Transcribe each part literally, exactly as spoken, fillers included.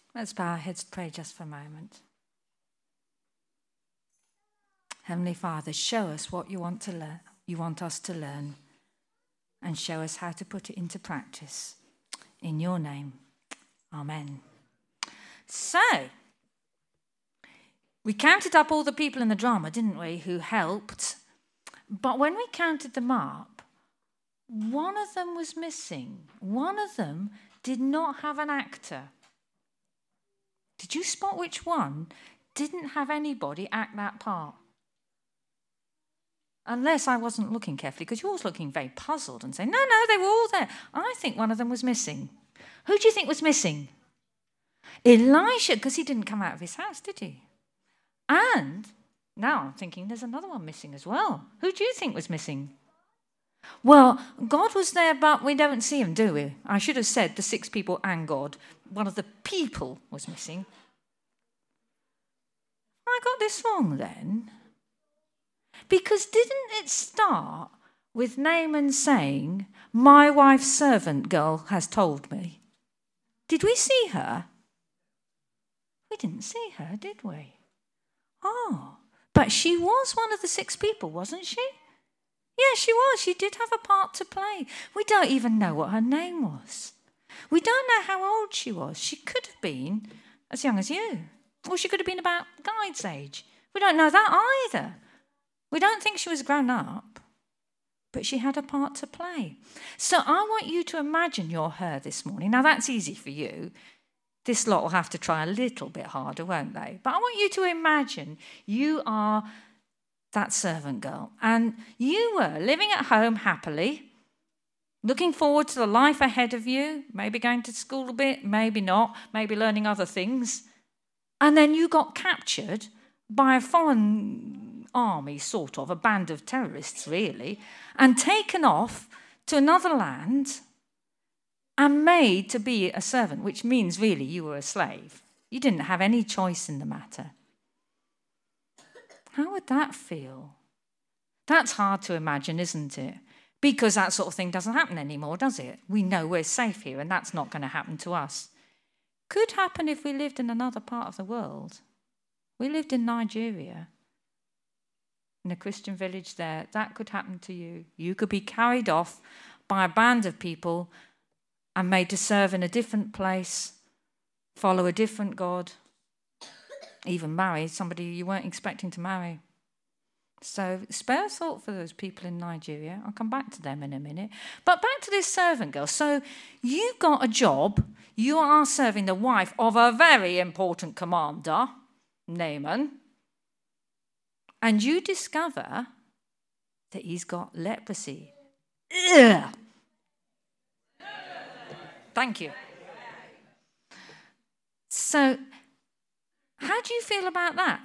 Let's bow our heads to pray just for a moment. Heavenly Father, show us what you want to learn, you want us to learn, and show us how to put it into practice. In your name, amen. So, we counted up all the people in the drama, didn't we, who helped. But when we counted them up, one of them was missing. One of them did not have an actor. Did you spot which one didn't have anybody act that part? Unless I wasn't looking carefully, because you was looking very puzzled and saying, no, no, they were all there. I think one of them was missing. Who do you think was missing? Elisha, because he didn't come out of his house, did he? And now I'm thinking there's another one missing as well. Who do you think was missing? Well, God was there, but we don't see him, do we? I should have said the six people and God. One of the people was missing. I got this wrong then. Because didn't it start with Naaman saying, my wife's servant girl has told me? Did we see her? We didn't see her, did we? Oh, but she was one of the six people, wasn't she? Yeah, she was. She did have a part to play. We don't even know what her name was. We don't know how old she was. She could have been as young as you. Or she could have been about Guide's age. We don't know that either. We don't think she was grown up, but she had a part to play. So I want you to imagine you're her this morning. Now, that's easy for you. This lot will have to try a little bit harder, won't they? But I want you to imagine you are that servant girl, and you were living at home happily, looking forward to the life ahead of you, maybe going to school a bit, maybe not, maybe learning other things. And then you got captured by a foreign army, sort of, a band of terrorists, really, and taken off to another land and made to be a servant, which means really you were a slave. You didn't have any choice in the matter. How would that feel? That's hard to imagine, isn't it? Because that sort of thing doesn't happen anymore, does it? We know we're safe here, and that's not going to happen to us. Could happen if we lived in another part of the world. We lived in Nigeria, in a Christian village there. That could happen to you. You could be carried off by a band of people and made to serve in a different place, follow a different God, even marry somebody you weren't expecting to marry. So spare a thought for those people in Nigeria. I'll come back to them in a minute. But back to this servant girl. So you got a job. You are serving the wife of a very important commander, Naaman. And you discover that he's got leprosy. Ugh. Thank you. So how do you feel about that?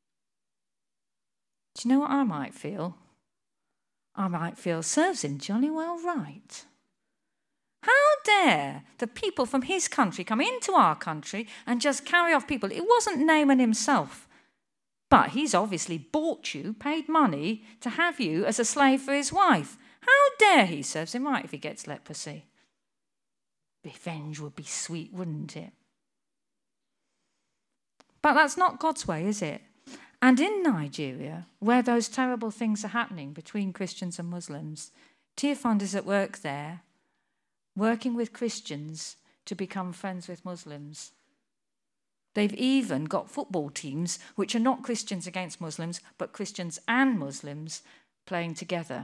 Do you know what I might feel? I might feel, serves him jolly well right. How dare the people from his country come into our country and just carry off people? It wasn't Naaman himself, but he's obviously bought you, paid money to have you as a slave for his wife. How dare he serves him right if he gets leprosy? Revenge would be sweet, wouldn't it? But that's not God's way, is it? And in Nigeria, where those terrible things are happening between Christians and Muslims, Tearfund is at work there, working with Christians to become friends with Muslims. They've even got football teams which are not Christians against Muslims, but Christians and Muslims playing together.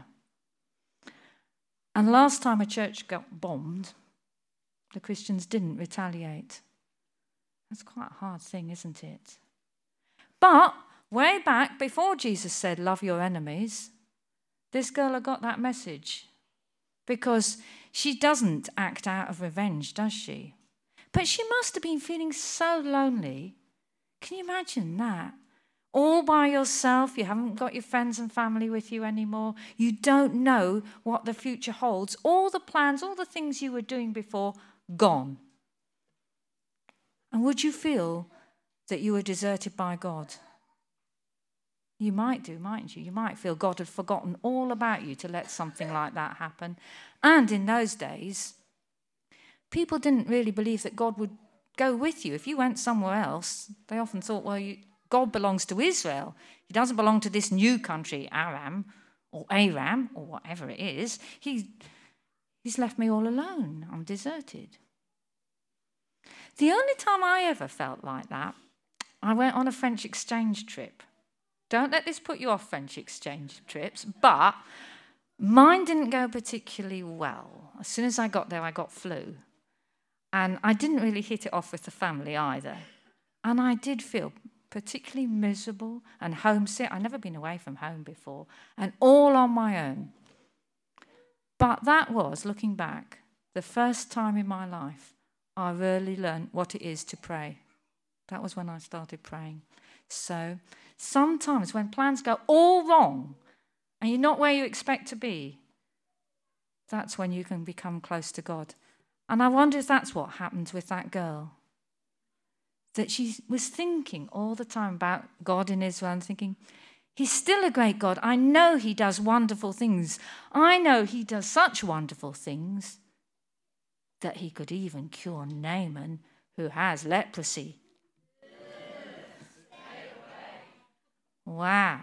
And last time a church got bombed, the Christians didn't retaliate. That's quite a hard thing, isn't it? But way back, before Jesus said, love your enemies, this girl had got that message. Because she doesn't act out of revenge, does she? But she must have been feeling so lonely. Can you imagine that? All by yourself, you haven't got your friends and family with you anymore. You don't know what the future holds. All the plans, all the things you were doing before, gone. And would you feel that you were deserted by God? You might do, mightn't you? You might feel God had forgotten all about you to let something like that happen. And in those days, people didn't really believe that God would go with you. If you went somewhere else, they often thought, well, you, God belongs to Israel. He doesn't belong to this new country, Aram or Aram or whatever it is. He, he's left me all alone. I'm deserted. The only time I ever felt like that, I went on a French exchange trip. Don't let this put you off French exchange trips, but mine didn't go particularly well. As soon as I got there, I got flu. And I didn't really hit it off with the family either. And I did feel particularly miserable and homesick. I'd never been away from home before, and all on my own. But that was, looking back, the first time in my life I really learned what it is to pray. That was when I started praying. So sometimes when plans go all wrong and you're not where you expect to be, that's when you can become close to God. And I wonder if that's what happened with that girl. That she was thinking all the time about God in Israel and thinking, he's still a great God. I know he does wonderful things. I know he does such wonderful things that he could even cure Naaman, who has leprosy. Wow.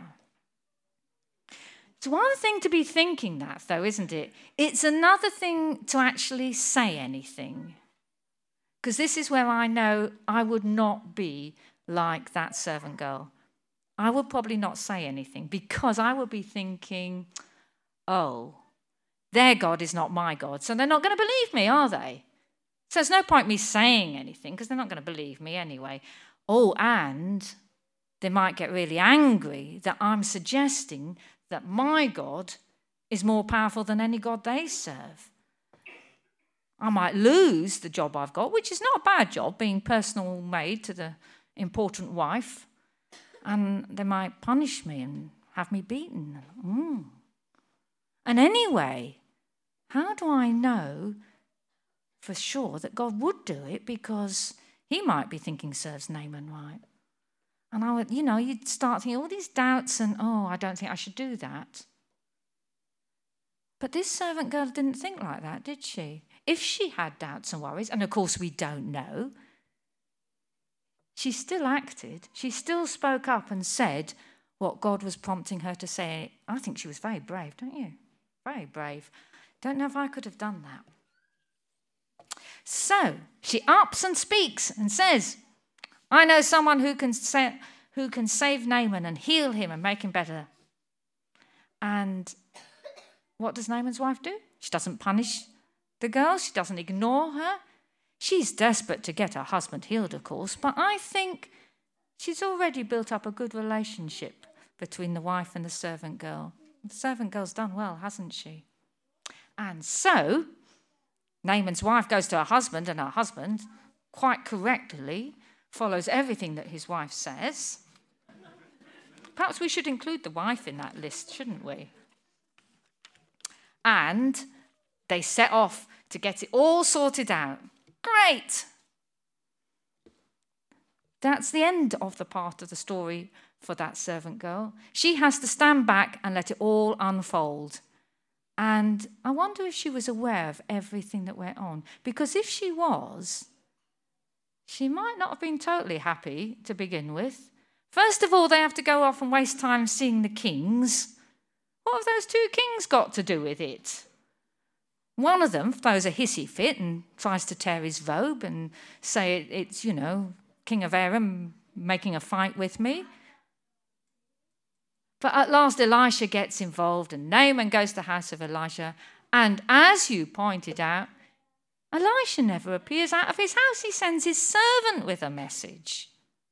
It's one thing to be thinking that, though, isn't it? It's another thing to actually say anything. Because this is where I know I would not be like that servant girl. I would probably not say anything because I would be thinking, oh, their God is not my God, so they're not going to believe me, are they? So there's no point me saying anything because they're not going to believe me anyway. Oh, and they might get really angry that I'm suggesting that my God is more powerful than any God they serve. I might lose the job I've got, which is not a bad job, being personal maid to the important wife. And they might punish me and have me beaten. Mm. And anyway, how do I know for sure that God would do it? Because he might be thinking serves Naaman right. And I would, you know, you'd start thinking all these doubts and, oh, I don't think I should do that. But this servant girl didn't think like that, did she? If she had doubts and worries, and of course we don't know, she still acted. She still spoke up and said what God was prompting her to say. I think she was very brave, don't you? Very brave. Don't know if I could have done that. So she ups and speaks and says, I know someone who can sa- who can save Naaman and heal him and make him better. And what does Naaman's wife do? She doesn't punish the girl. She doesn't ignore her. She's desperate to get her husband healed, of course, but I think she's already built up a good relationship between the wife and the servant girl. The servant girl's done well, hasn't she? And so Naaman's wife goes to her husband, and her husband, quite correctly, follows everything that his wife says. Perhaps we should include the wife in that list, shouldn't we? And they set off to get it all sorted out. Great! That's the end of the part of the story for that servant girl. She has to stand back and let it all unfold. And I wonder if she was aware of everything that went on. Because if she was, she might not have been totally happy to begin with. First of all, they have to go off and waste time seeing the kings. What have those two kings got to do with it? One of them throws a hissy fit and tries to tear his robe and say it's, you know, King of Aram making a fight with me. But at last Elisha gets involved and Naaman goes to the house of Elisha. And as you pointed out, Elisha never appears out of his house. He sends his servant with a message.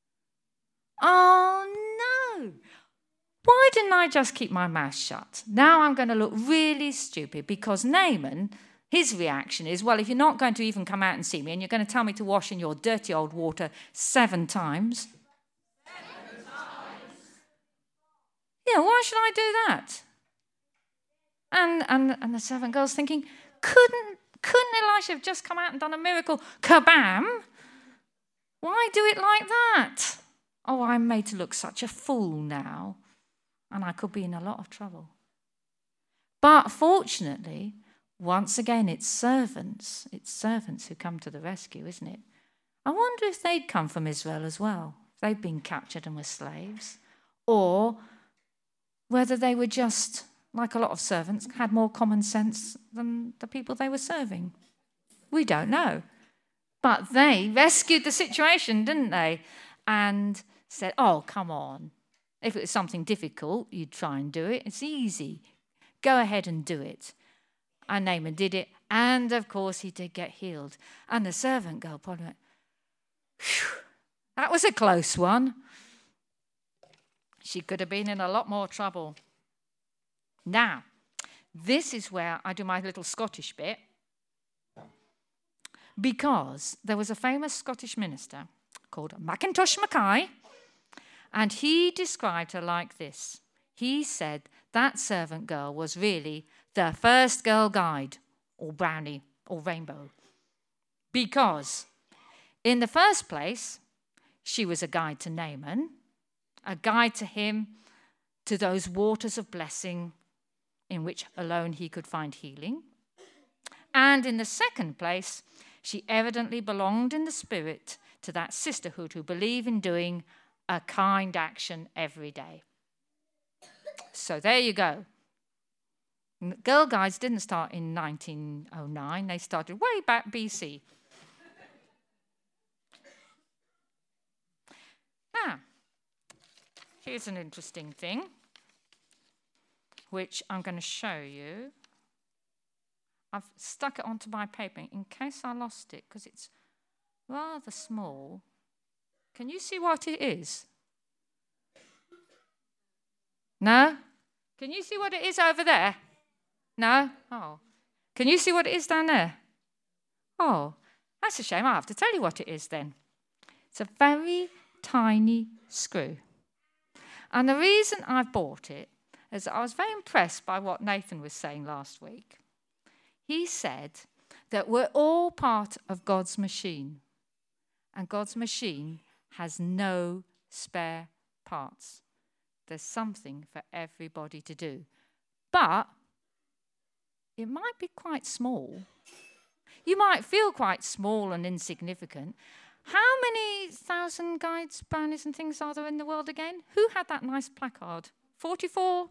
Oh, no. Why didn't I just keep my mouth shut? Now I'm going to look really stupid because Naaman, his reaction is, well, if you're not going to even come out and see me and you're going to tell me to wash in your dirty old water seven times. Seven times. Yeah, why should I do that? And, and, and the servant girl's thinking, couldn't, couldn't Elisha have just come out and done a miracle? Kabam! Why do it like that? Oh, I'm made to look such a fool now. And I could be in a lot of trouble. But fortunately, once again, it's servants. It's servants who come to the rescue, isn't it? I wonder if they'd come from Israel as well. They'd been captured and were slaves. Or whether they were just, like a lot of servants, had more common sense than the people they were serving. We don't know. But they rescued the situation, didn't they? And said, oh, come on. If it was something difficult, you'd try and do it. It's easy. Go ahead and do it. And Naaman did it. And, of course, he did get healed. And the servant girl probably went, phew, that was a close one. She could have been in a lot more trouble. Now, this is where I do my little Scottish bit. Because there was a famous Scottish minister called Mackintosh Mackay, and he described her like this. He said that servant girl was really the first girl guide, or brownie, or rainbow. Because in the first place, she was a guide to Naaman, a guide to him to those waters of blessing in which alone he could find healing. And in the second place, she evidently belonged in the spirit to that sisterhood who believe in doing a kind action every day. So there you go. Girl Guides didn't start in nineteen oh nine. They started way back B C. Now, here's an interesting thing, which I'm going to show you. I've stuck it onto my paper in case I lost it, because it's rather small. Can you see what it is? No? Can you see what it is over there? No? Oh. Can you see what it is down there? Oh, that's a shame. I'll have to tell you what it is then. It's a very tiny screw. And the reason I bought it is I was very impressed by what Nathan was saying last week. He said that we're all part of God's machine, and God's machine has no spare parts. There's something for everybody to do. But it might be quite small. You might feel quite small and insignificant. How many thousand guides, brownies and things are there in the world again? Who had that nice placard? forty-four?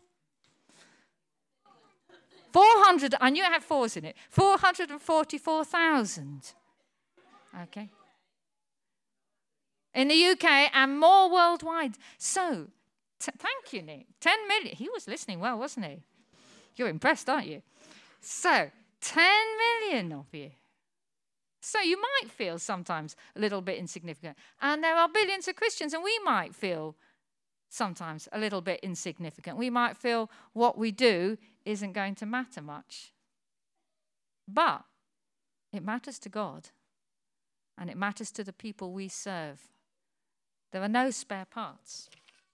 four hundred, I knew it had fours in it. four hundred forty-four thousand. Okay. In the U K and more worldwide. So, t- thank you, Nick. ten million. He was listening well, wasn't he? You're impressed, aren't you? So, ten million of you. So you might feel sometimes a little bit insignificant. And there are billions of Christians, and we might feel sometimes a little bit insignificant. We might feel what we do isn't going to matter much. But it matters to God, and it matters to the people we serve. There are no spare parts.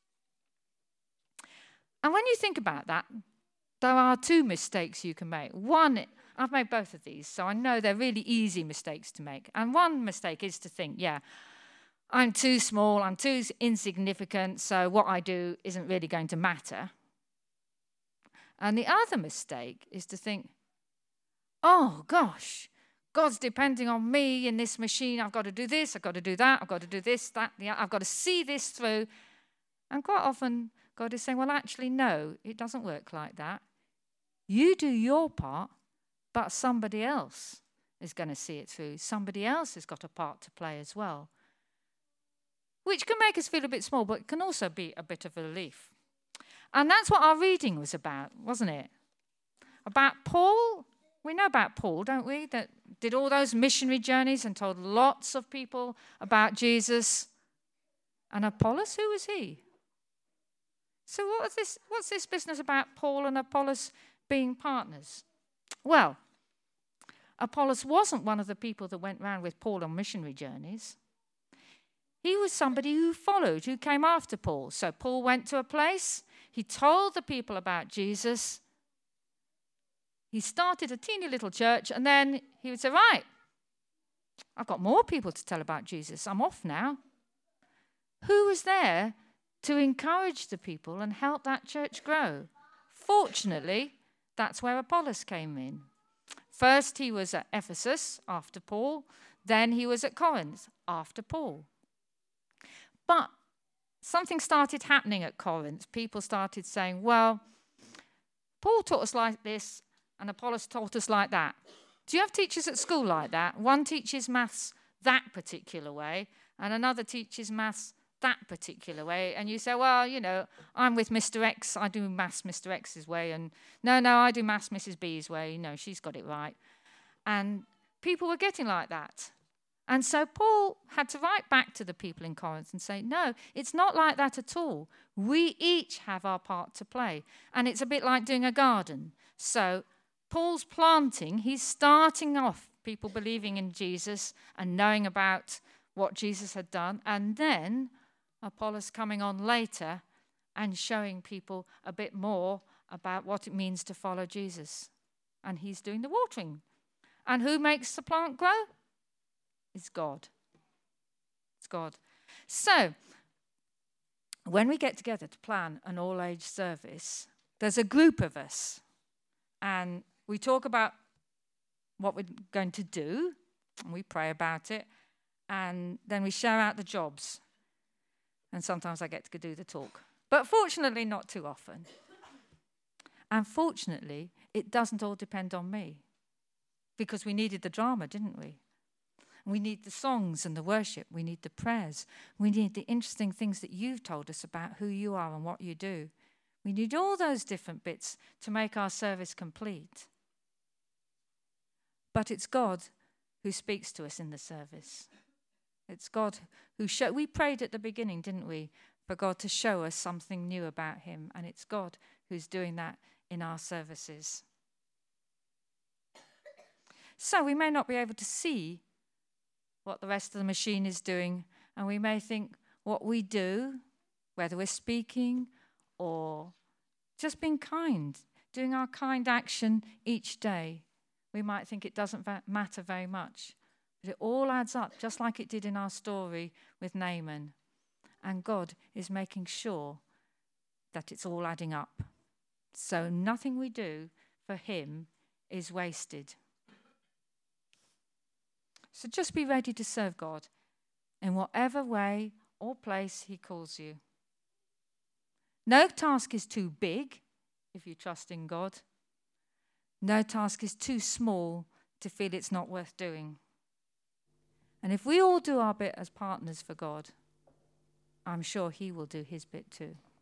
And when you think about that, there are two mistakes you can make. One, I've made both of these, so I know they're really easy mistakes to make. And one mistake is to think, yeah, I'm too small, I'm too insignificant, so what I do isn't really going to matter. And the other mistake is to think, oh, gosh, God's depending on me in this machine. I've got to do this, I've got to do that, I've got to do this, that, the other. I've got to see this through. And quite often, God is saying, well, actually, no, it doesn't work like that. You do your part, but somebody else is going to see it through. Somebody else has got a part to play as well, which can make us feel a bit small, but can also be a bit of a relief. And that's what our reading was about, wasn't it? About Paul. We know about Paul, don't we? That did all those missionary journeys and told lots of people about Jesus. And Apollos, who was he? So what is this, what's this business about Paul and Apollos being partners? Well, Apollos wasn't one of the people that went round with Paul on missionary journeys. He was somebody who followed, who came after Paul. So Paul went to a place, he told the people about Jesus, he started a teeny little church, and then he would say, right, I've got more people to tell about Jesus. I'm off now. Who was there to encourage the people and help that church grow? Fortunately, that's where Apollos came in. First, he was at Ephesus after Paul. Then he was at Corinth after Paul. But something started happening at Corinth. People started saying, well, Paul taught us like this and Apollos taught us like that. Do you have teachers at school like that? One teaches maths that particular way and another teaches maths that particular way. And you say, well, you know, I'm with Mister X. I do maths Mister X's way. And no, no, I do maths Missus B's way. No, she's got it right. And people were getting like that. And so Paul had to write back to the people in Corinth and say, no, it's not like that at all. We each have our part to play. And it's a bit like doing a garden. So Paul's planting, he's starting off people believing in Jesus and knowing about what Jesus had done. And then Apollos coming on later and showing people a bit more about what it means to follow Jesus. And he's doing the watering. And who makes the plant grow? It's God. It's God. So, when we get together to plan an all-age service, there's a group of us. And we talk about what we're going to do, and we pray about it, and then we share out the jobs. And sometimes I get to do the talk. But fortunately, not too often. And fortunately, it doesn't all depend on me. Because we needed the drama, didn't we? We need the songs and the worship. We need the prayers. We need the interesting things that you've told us about who you are and what you do. We need all those different bits to make our service complete. But it's God who speaks to us in the service. It's God who show. We prayed at the beginning, didn't we, for God to show us something new about him. And it's God who's doing that in our services. So we may not be able to see what the rest of the machine is doing, and we may think what we do, whether we're speaking or just being kind, doing our kind action each day, we might think it doesn't matter very much. But it all adds up, just like it did in our story with Naaman. And God is making sure that it's all adding up. So nothing we do for him is wasted. So just be ready to serve God in whatever way or place he calls you. No task is too big if you trust in God. No task is too small to feel it's not worth doing. And if we all do our bit as partners for God, I'm sure he will do his bit too.